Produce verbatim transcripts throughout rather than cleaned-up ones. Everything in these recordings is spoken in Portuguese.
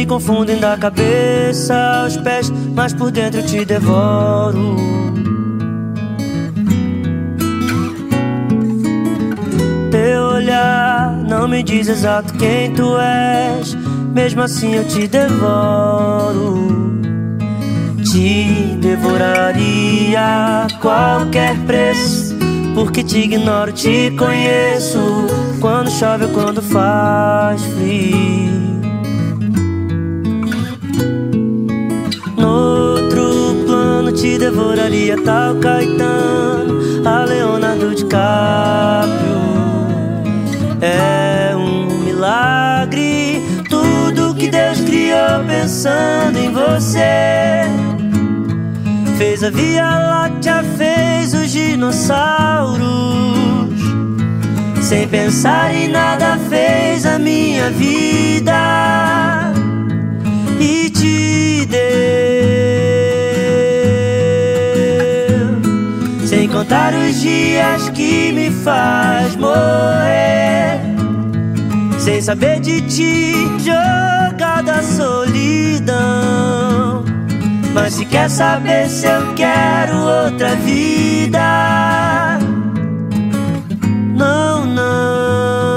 me confundem da cabeça aos pés, mas por dentro eu te devoro. Teu olhar não me diz exato quem tu és, mesmo assim eu te devoro. Te devoraria a qualquer preço, porque te ignoro, te conheço. Quando chove ou quando faz frio. No outro plano te devoraria tal Caetano, a Leonardo DiCaprio. É um milagre tudo que Deus criou pensando em você. Fez a Via Láctea, fez os dinossauros. Sem pensar em nada fez a minha vida e te deu. Sem contar os dias que me faz morrer, sem saber de ti, jogada à solidão. Mas se quer saber se eu quero outra vida, não, não.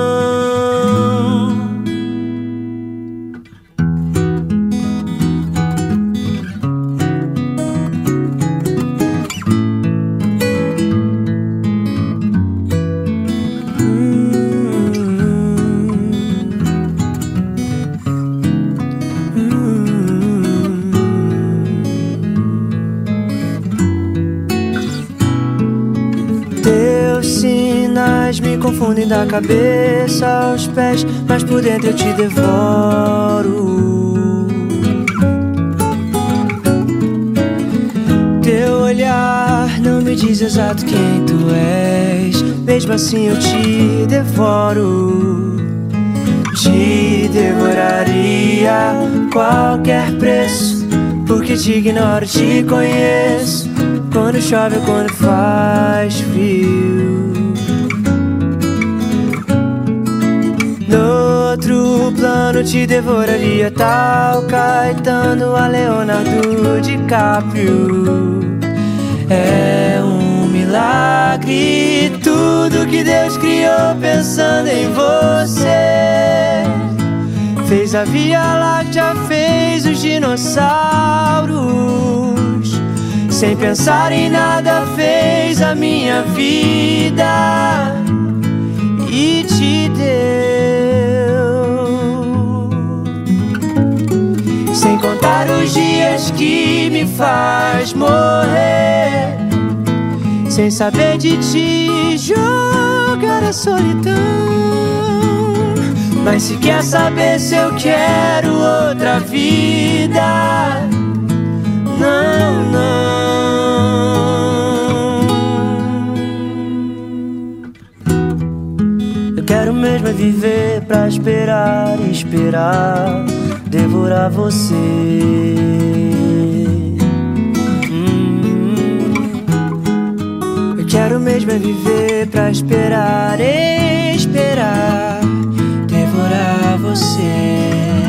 Teus sinais me confundem da cabeça aos pés, mas por dentro eu te devoro. Teu olhar não me diz exato quem tu és, mesmo assim eu te devoro. Te devoraria a qualquer preço, porque te ignoro, te conheço. Quando chove ou quando faz frio. No outro plano te devoraria tal Caetano, a Leonardo DiCaprio. É um milagre tudo que Deus criou pensando em você. Fez a Via Láctea, fez os dinossauros. Sem pensar em nada fez a minha vida e te deu. Sem contar os dias que me faz morrer, sem saber de ti, jogar a solidão. Mas se quer saber se eu quero outra vida, não, não. Eu quero mesmo é viver pra esperar e esperar devorar você. hum. Eu quero mesmo é viver pra esperar e esperar devorar você.